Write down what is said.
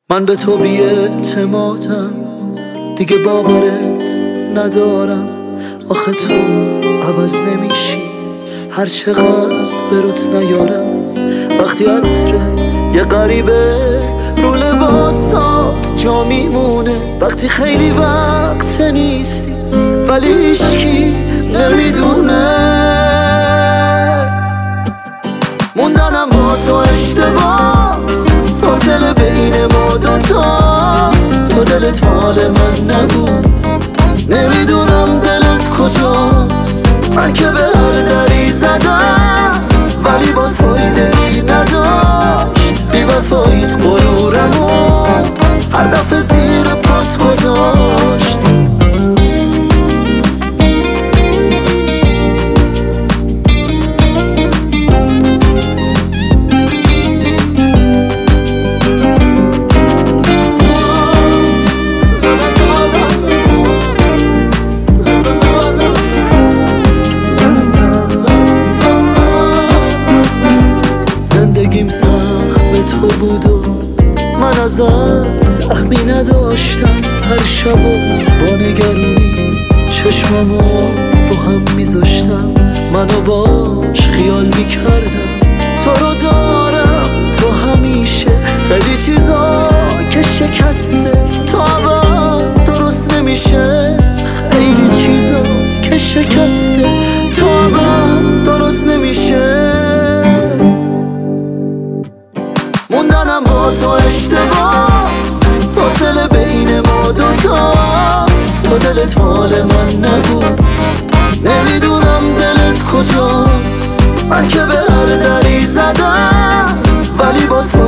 من به تو بی‌اعتمادم، دیگه باورت ندارم. آخه تو عوض نمیشی، هر چقدر به روت نیارم. وقتی عطر یه غریبه رو لباسات جا میمونه، وقتی خیلی وقت نیستی ولی هیچکی نمیدونه. موندنم با تو اشتباس، فاصله بین ما دوتاست. تو دلت مال من نبود، نمیدونم دلت کجاست. من که به هر دری زدم ولی باز فایده ای نداشت. بی وفاییت غرورمو هر دفعه زیر پات گذاشت. تو بود و من ازت سهمی نداشتم. هر شب با نگرونی چشمامو رو هم میذاشتم. منو باش خیال میکردم، تو رو دارم. تو همیشه خیلی چیزا که شکسته، تو عباد درست نمیشه. خیلی چیزا که شکسته، تو عباد درست نمیشه. موندنم با تو اشتباس، فاصله بین ما دوتاست. تو دلت مال من نبود، نمیدونم دلت کجاست. من که به هر دری زدم ولی باز